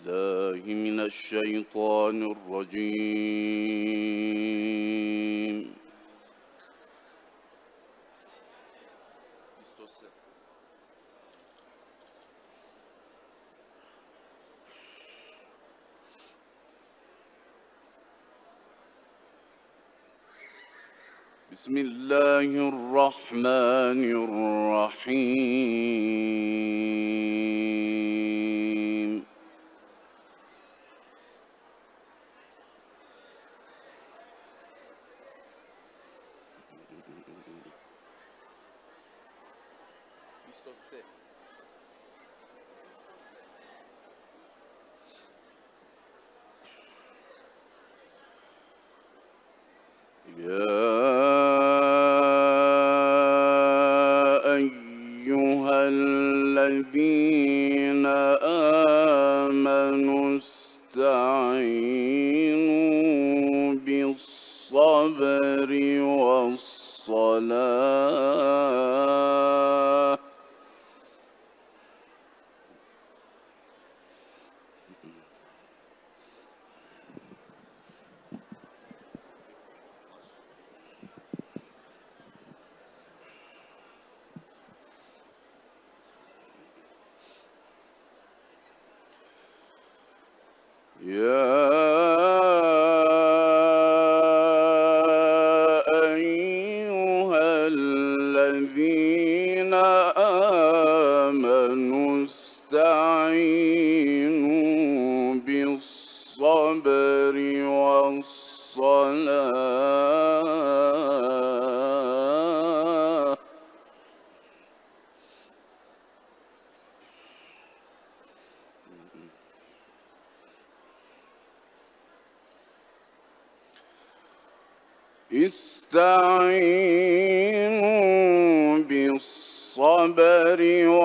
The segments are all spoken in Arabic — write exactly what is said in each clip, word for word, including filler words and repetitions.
بالله من الشيطان الرجيم. بسم الله الرحمن الرحيم. يا أيها الذين آمنوا استعينوا بالصبر والصلاة يا أيها الذين آمنوا استعينوا بالصبر والصلاة استعينوا بالصبر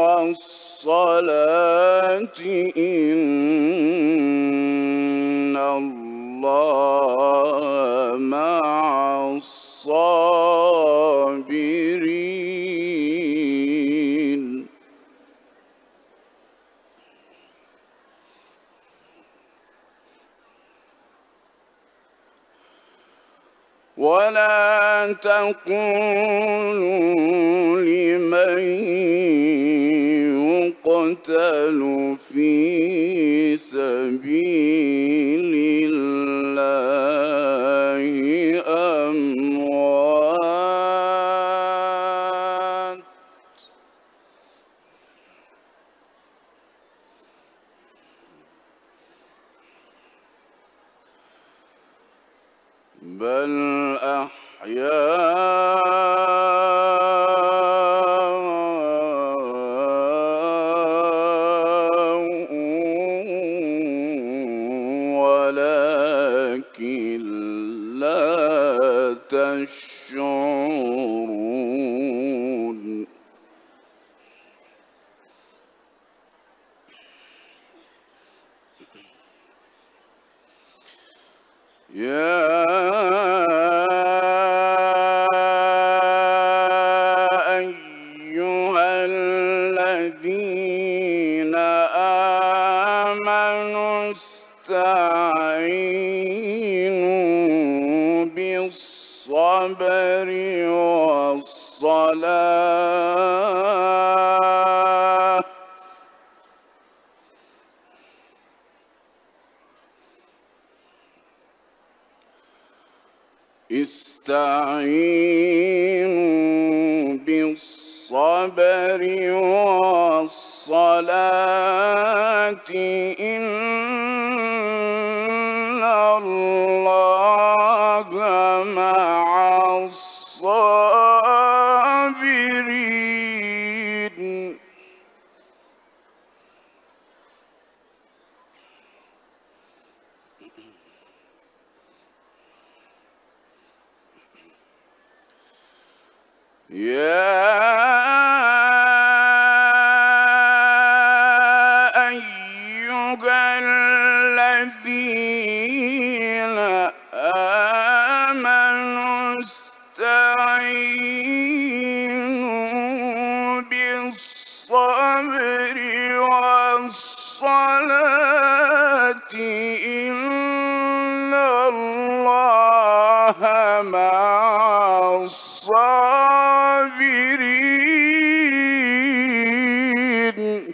والصلاة إن الله مع الصابرين. ولا تقولوا لمن يقتل في سبيل الله أموات بل أحياء ولكن لا تشعرون. يا أيها الذين آمنوا استعينوا بالصبر والصلاة استعينوا بالصبر والصلاة إن الله مع الصابرين. يا أيها الذين آمنوا استعينوا بالصبر والصلاة إن الله مع الصابرين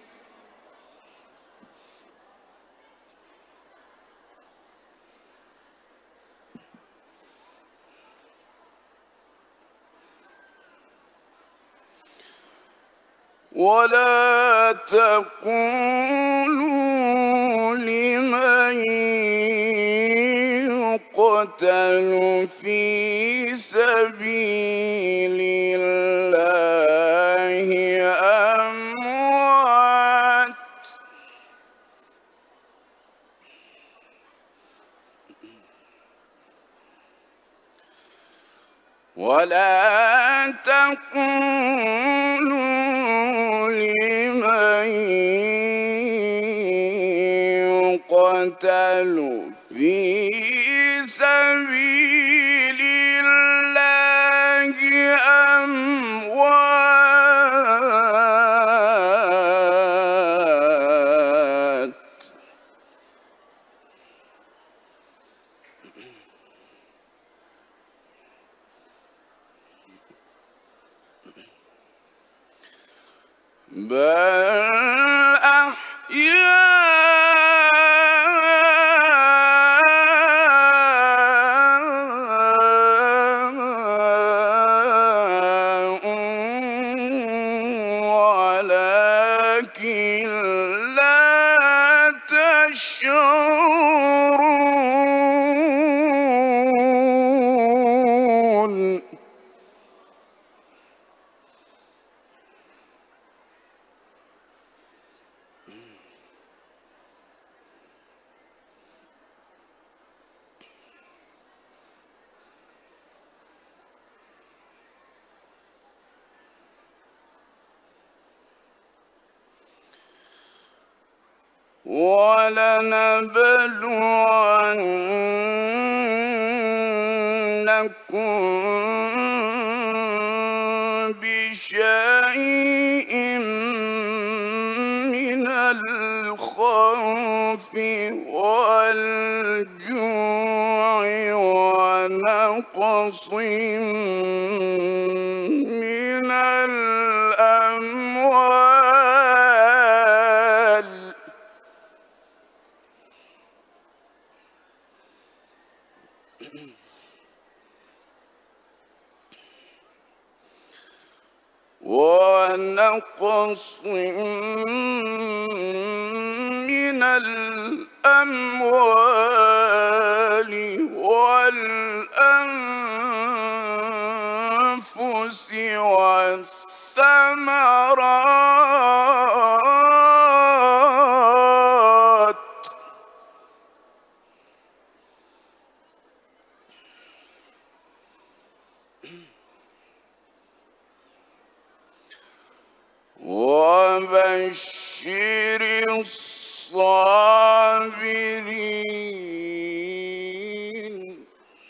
ولا تقولوا لمن يقتل في سبيل الله أموات ولا تقولوا لمن يقتل في سبيل الله أموات بل أحياء ولكن لا تشعرون ولنبلونكم بشيء من الخوف والجوع ونقص من الأموال ونقص من الأموال والأنفس والثمرات وبشر الصابرين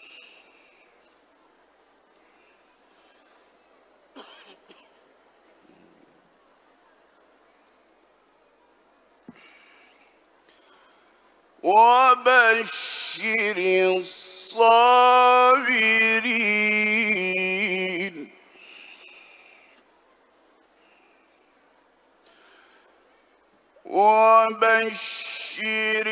وبشر الصابرين وبشر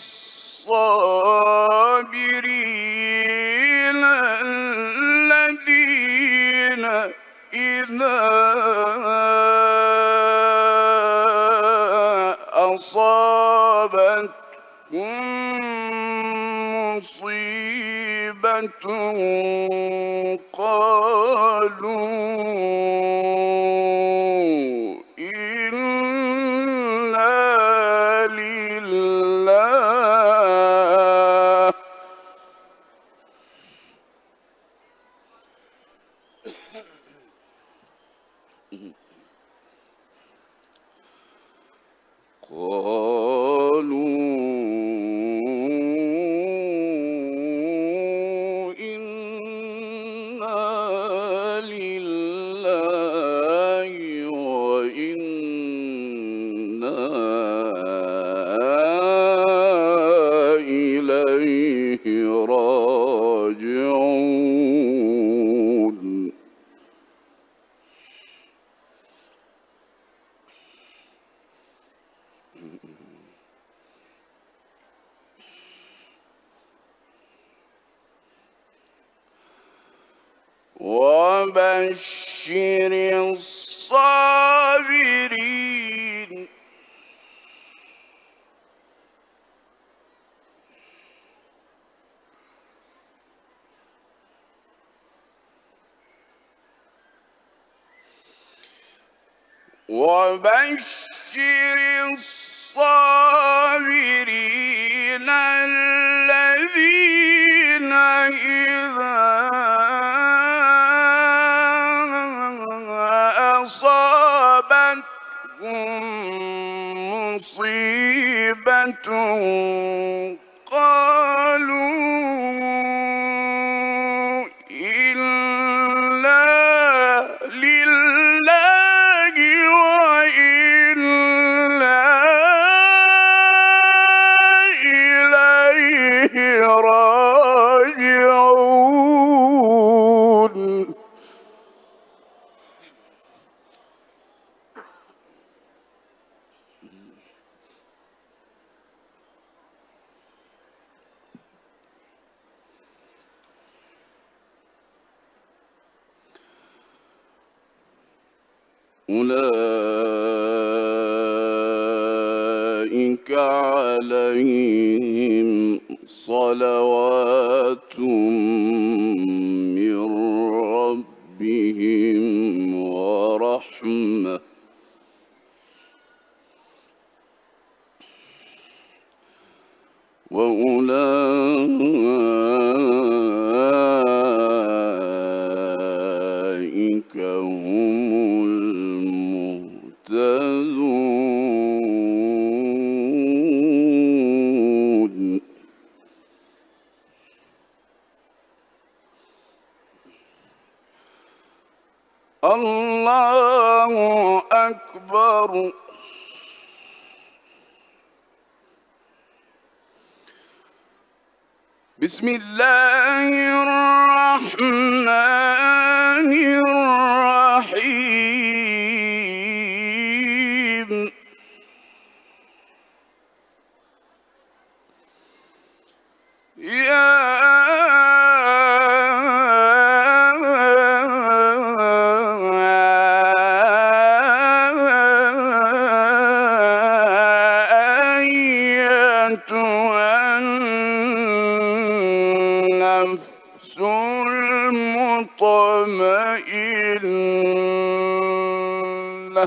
الصابرين الذين إذا أصابتهم مصيبة قالوا إنا لله قالوا إنا لله وبشر الصابرين وبشر الصابرين الذين إذا أصابتهم مصيبة قالوا إنا لله وإنا إليه راجعون أولئك عليهم صلوات من ربهم ورحمة وأولئك هم المهتدون الله أكبر بسم الله الرحمن الرحيم يا أيتها النفس المطمئنة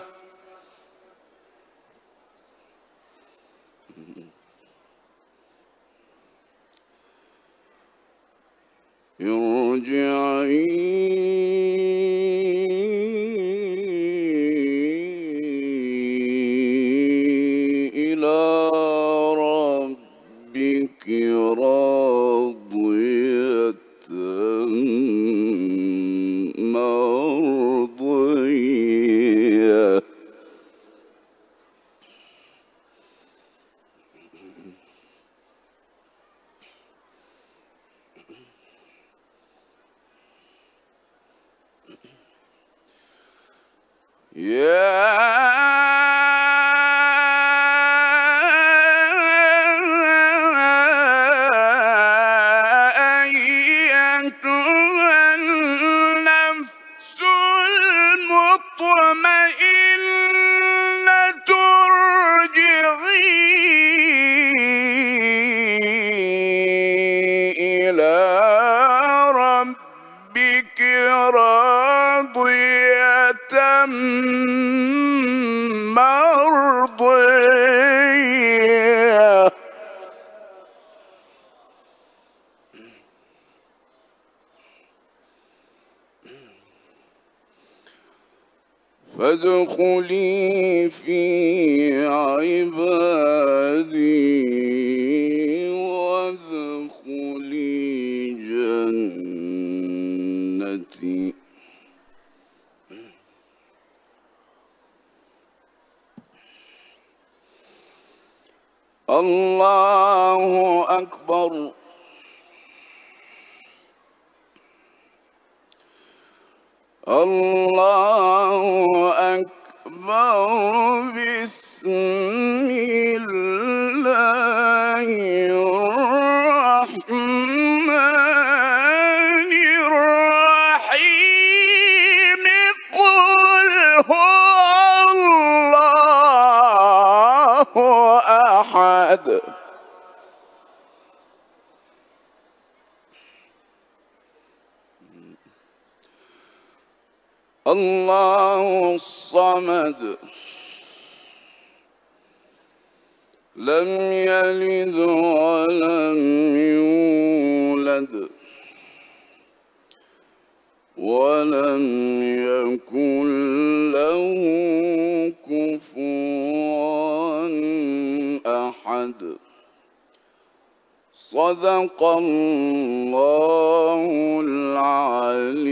ارجعي إلى ربك راضية مرضية يا أيتها النفس المطمئنة ارجعي إلى ربك راضية مرضية فادخلي في عبادي وادخلي جنتي الله أكبر الله أكبر بسم الله الرحمن الرحيم أحد. الله الصمد لم يلد ولم يولد ولم يكن له كفوا أحد. صدق الله العلي